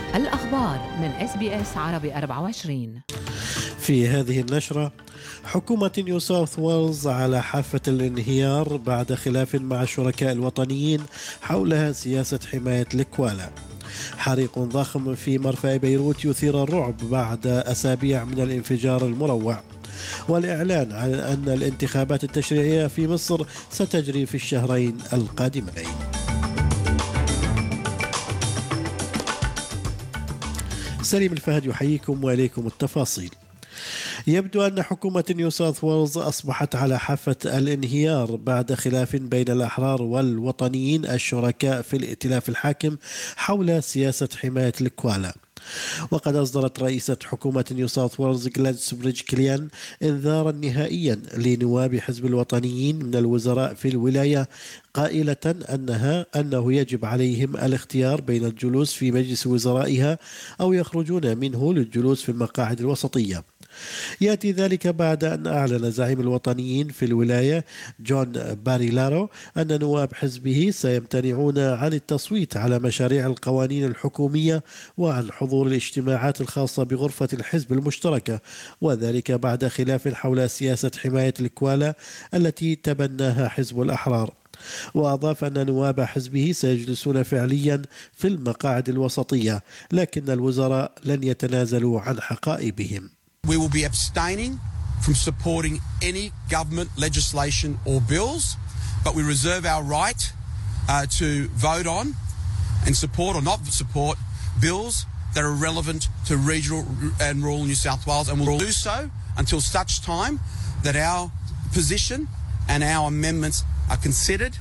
الأخبار من SBS عربي 24. في هذه النشرة: حكومة نيو ساوث ويلز على حافة الانهيار بعد خلاف مع الشركاء الوطنيين حول سياسة حماية الكوالا. حريق ضخم في مرفأ بيروت يثير الرعب بعد أسابيع من الانفجار المروع. والإعلان عن أن الانتخابات التشريعية في مصر ستجري في الشهرين القادمين. سليم الفهد يحييكم وإليكم التفاصيل. يبدو أن حكومة نيو ساوث ويلز أصبحت على حافة الانهيار بعد خلاف بين الأحرار والوطنيين الشركاء في الائتلاف الحاكم حول سياسة حماية الكوالا. وقد أصدرت رئيسة حكومة نيو ساوث ويلز غلاديس بريدجكليان إنذارا نهائيا لنواب حزب الوطنيين من الوزراء في الولاية، قائلة أنه يجب عليهم الاختيار بين الجلوس في مجلس وزرائها أو يخرجون منه للجلوس في المقاعد الوسطية. يأتي ذلك بعد أن أعلن زعيم الوطنيين في الولاية جون باريلارو أن نواب حزبه سيمتنعون عن التصويت على مشاريع القوانين الحكومية وعن حضور الاجتماعات الخاصة بغرفة الحزب المشتركة، وذلك بعد خلاف حول سياسة حماية الكوالا التي تبناها حزب الأحرار. وأضاف أن نواب حزبه سيجلسون فعليا في المقاعد الوسطية، لكن الوزراء لن يتنازلوا عن حقائبهم. We will be abstaining from supporting any government legislation or bills, but we reserve our right to vote on and support or not support bills that are relevant to regional and rural New South Wales, and we'll do so until such time that our position and our amendments are considered.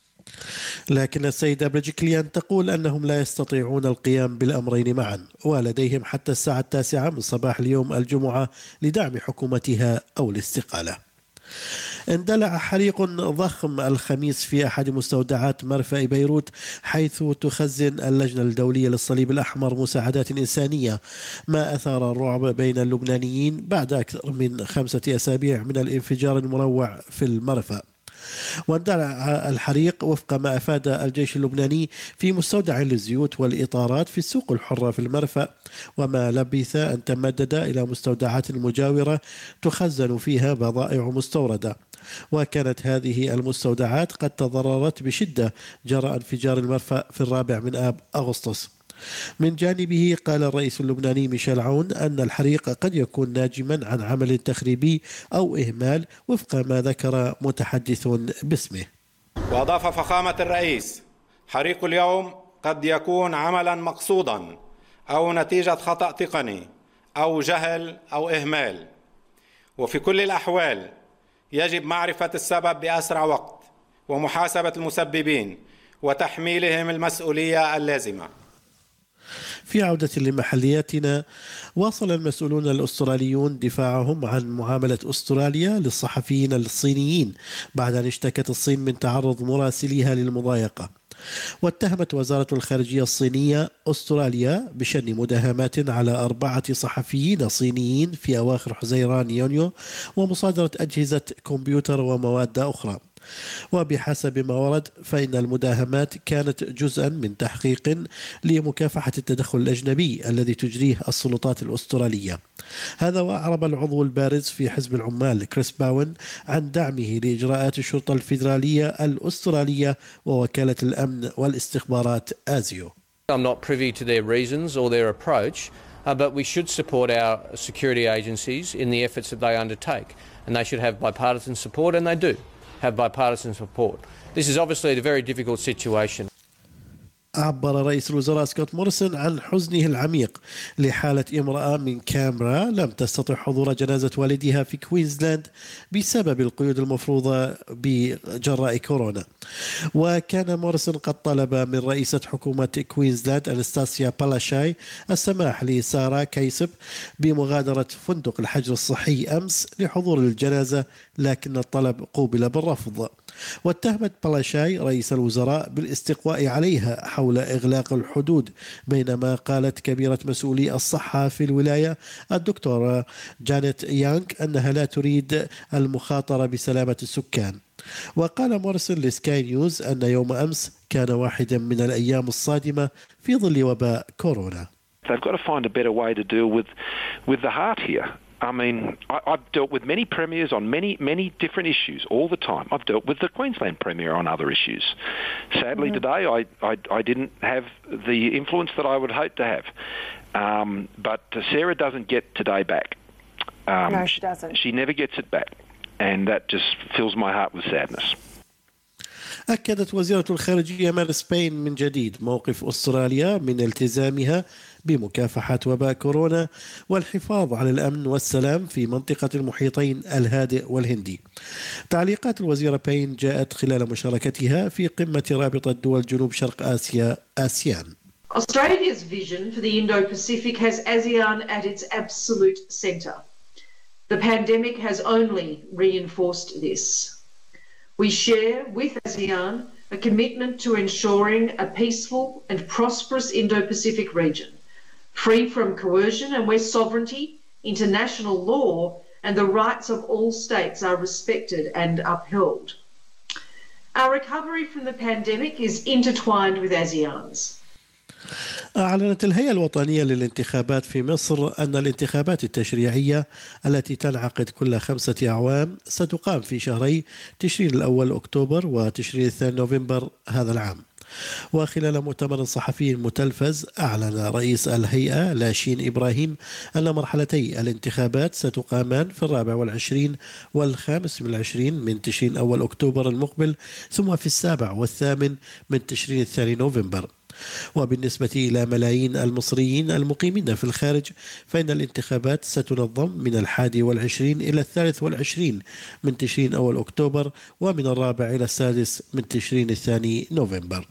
لكن السيدة بريدجكليان تقول أنهم لا يستطيعون القيام بالأمرين معا، ولديهم حتى الساعة 9 من صباح اليوم الجمعة لدعم حكومتها أو الاستقالة. اندلع حريق ضخم الخميس في أحد مستودعات مرفأ بيروت، حيث تخزن اللجنة الدولية للصليب الأحمر مساعدات إنسانية، ما أثار الرعب بين اللبنانيين بعد أكثر من 5 أسابيع من الانفجار المروع في المرفأ. واندلع الحريق وفق ما أفاد الجيش اللبناني في مستودع للزيوت والإطارات في السوق الحرة في المرفأ، وما لبث أن تمدد إلى مستودعات مجاورة تخزن فيها بضائع مستوردة. وكانت هذه المستودعات قد تضررت بشدة جراء انفجار المرفأ في 4 أغسطس. من جانبه قال الرئيس اللبناني ميشيل عون أن الحريق قد يكون ناجما عن عمل تخريبي أو إهمال، وفق ما ذكر متحدث باسمه. وأضاف فخامة الرئيس: حريق اليوم قد يكون عملا مقصودا أو نتيجة خطأ تقني أو جهل أو إهمال، وفي كل الأحوال يجب معرفة السبب بأسرع وقت ومحاسبة المسببين وتحميلهم المسؤولية اللازمة. في عودة لمحلياتنا، واصل المسؤولون الأستراليون دفاعهم عن معاملة أستراليا للصحفيين الصينيين بعد أن اشتكت الصين من تعرض مراسليها للمضايقة. واتهمت وزارة الخارجية الصينية أستراليا بشن مداهمات على 4 صحفيين صينيين في أواخر حزيران يونيو ومصادرة أجهزة كمبيوتر ومواد أخرى. وبحسب ما ورد فإن المداهمات كانت جزءا من تحقيق لمكافحة التدخل الأجنبي الذي تجريه السلطات الأسترالية. هذا وأعرب العضو البارز في حزب العمال كريس باون عن دعمه لإجراءات الشرطة الفيدرالية الأسترالية ووكالة الأمن والاستخبارات آزيو. I'm not privy to their reasons or their approach, but we should support our security agencies in the efforts that they undertake, and they should have bipartisan support, and they do have bipartisan support. This is obviously a very difficult situation. عبر رئيس الوزراء سكوت موريسون عن حزنه العميق لحالة امرأة من كامبرا لم تستطع حضور جنازة والدها في كوينزلاند بسبب القيود المفروضة بجراء كورونا. وكان موريسون قد طلب من رئيسة حكومة كوينزلاند أنستاسيا بالاشاي السماح لسارة كيسب بمغادرة فندق الحجر الصحي أمس لحضور الجنازة، لكن الطلب قوبل بالرفض. واتهمت بالاشاي رئيس الوزراء بالاستقواء عليها حول إغلاق الحدود، بينما قالت كبيرة مسؤولي الصحة في الولاية الدكتورة جانيت يانغ أنها لا تريد المخاطرة بسلامة السكان. وقال موريسون لسكاي نيوز أن يوم أمس كان واحدا من الأيام الصادمة في ظل وباء كورونا. they've got to find a better way to deal with the heart here. I mean, I've dealt with many premiers on many different issues all the time. I've dealt with the Queensland Premier on other issues. Sadly, today I didn't have the influence that I would hope to have. But Sarah doesn't get today back. No, she doesn't. She never gets it back. And that just fills my heart with sadness. أكدت وزيرة الخارجية مارس بين من جديد موقف أستراليا من التزامها بمكافحة وباء كورونا والحفاظ على الأمن والسلام في منطقة المحيطين الهادئ والهندي. تعليقات الوزيرة بين جاءت خلال مشاركتها في قمة رابطة دول جنوب شرق آسيا آسيان. Australia's vision for the Indo-Pacific has ASEAN at its absolute centre. The pandemic has only reinforced this. We share with ASEAN a commitment to ensuring a peaceful and prosperous Indo-Pacific region, free from coercion and where sovereignty, international law and the rights of all states are respected and upheld. Our recovery from the pandemic is intertwined with ASEAN's. أعلنت الهيئة الوطنية للانتخابات في مصر أن الانتخابات التشريعية التي تنعقد كل 5 أعوام ستقام في شهري تشرين الأول أكتوبر وتشرين الثاني نوفمبر هذا العام. وخلال مؤتمر صحفي متلفز أعلن رئيس الهيئة لاشين إبراهيم أن مرحلتي الانتخابات ستقامان في 24 وال25 من تشرين الأول أكتوبر المقبل ثم في 7 والثامن من تشرين الثاني نوفمبر. وبالنسبة إلى ملايين المصريين المقيمين في الخارج فإن الانتخابات ستنظم من 21 إلى 23 من تشرين أول أكتوبر ومن 4 إلى 6 من تشرين الثاني نوفمبر.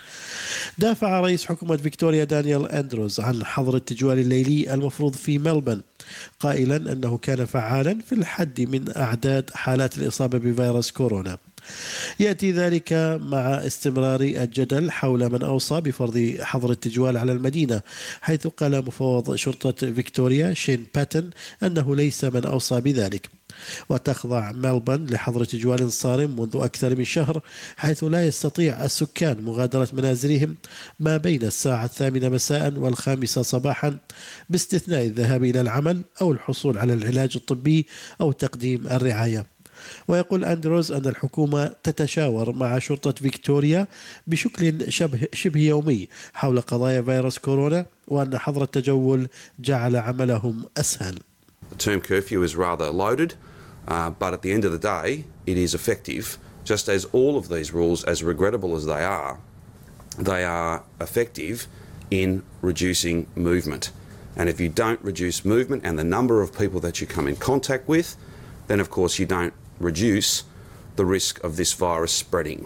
دافع رئيس حكومة فيكتوريا دانيال أندروز عن حظر التجوال الليلي المفروض في ملبن قائلا أنه كان فعالا في الحد من أعداد حالات الإصابة بفيروس كورونا. يأتي ذلك مع استمرار الجدل حول من أوصى بفرض حظر التجوال على المدينة، حيث قال مفوض شرطة فيكتوريا شين باتن أنه ليس من أوصى بذلك. وتخضع ملبن لحظر تجوال صارم منذ أكثر من شهر، حيث لا يستطيع السكان مغادرة منازلهم ما بين الساعة 8 مساء و5 صباحا باستثناء الذهاب إلى العمل أو الحصول على العلاج الطبي أو تقديم الرعاية. ويقول أندروز أن الحكومة تتشاور مع شرطة فيكتوريا بشكل شبه يومي حول قضايا فيروس كورونا، وأن حظر التجول جعل عملهم أسهل. The term curfew is rather loaded, but at the end of the day, it is effective. Just as all of these rules, as regrettable as they are effective in reducing movement. And if you don't reduce movement and the number of people that you come in contact with, then of course you don't reduce the risk of this virus spreading.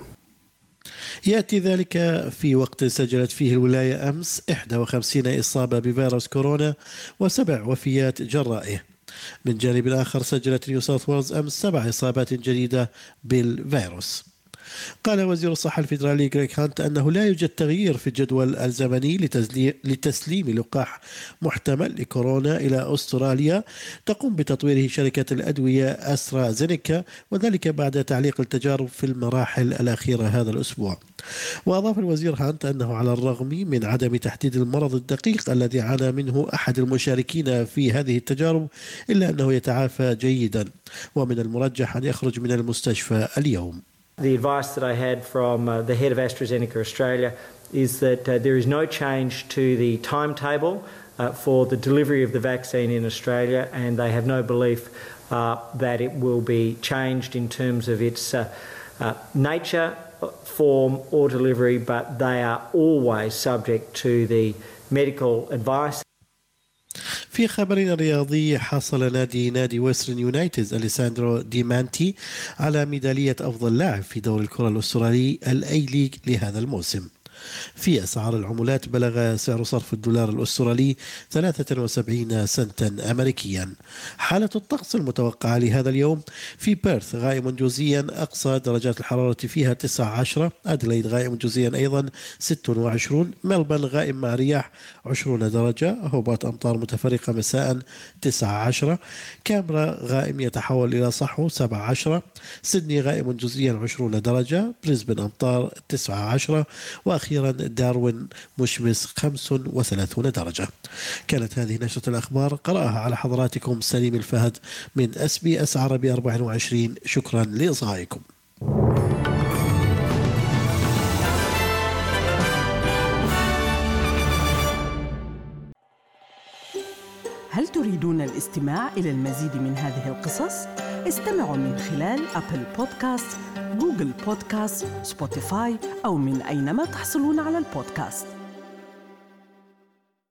يأتي ذلك في وقت سجلت فيه الولاية أمس 51 إصابة بفيروس كورونا و7 وفيات جرائه. من جانب آخر سجلت نيو ساوث ويلز أمس 7 إصابات جديدة بالفيروس. قال وزير الصحة الفيدرالي غريغ هانت أنه لا يوجد تغيير في الجدول الزمني لتسليم لقاح محتمل لكورونا إلى أستراليا تقوم بتطويره شركة الأدوية أسترازينيكا، وذلك بعد تعليق التجارب في المراحل الأخيرة هذا الأسبوع. وأضاف الوزير هانت أنه على الرغم من عدم تحديد المرض الدقيق الذي عانى منه أحد المشاركين في هذه التجارب إلا أنه يتعافى جيدا، ومن المرجح أن يخرج من المستشفى اليوم. The advice that I had from the head of AstraZeneca Australia is that there is no change to the timetable for the delivery of the vaccine in Australia, and they have no belief that it will be changed in terms of its nature, form or delivery, but they are always subject to the medical advice. في خبرنا الرياضي، حصل نادي ويسترن يونايتد أليساندرو ديمانتي على ميدالية أفضل لاعب في دوري الكرة الأسترالي الأي ليج لهذا الموسم. في أسعار العملات بلغ سعر صرف الدولار الأسترالي 73 سنتا أمريكيا. حالة الطقس المتوقعة لهذا اليوم: في بيرث غائم جزئيا أقصى درجات الحرارة فيها 19، أدليد غائم جزئيا أيضا 26، ملبن غائم مع رياح 20 درجة، هوبارت أمطار متفرقة مساء 19، كامبرا غائم يتحول إلى صحو 17، سيدني غائم جزئيا 20 درجة، بريسبن أمطار 19، وأخيرا وأخيرا داروين مشمس 35 درجة. كانت هذه نشرة الأخبار، قرأها على حضراتكم سليم الفهد من SBS عربي 24. شكرا لإصغائكم. هل تريدون الاستماع إلى المزيد من هذه القصص؟ استمعوا من خلال أبل بودكاست، جوجل بودكاست، سبوتيفاي أو من أينما تحصلون على البودكاست.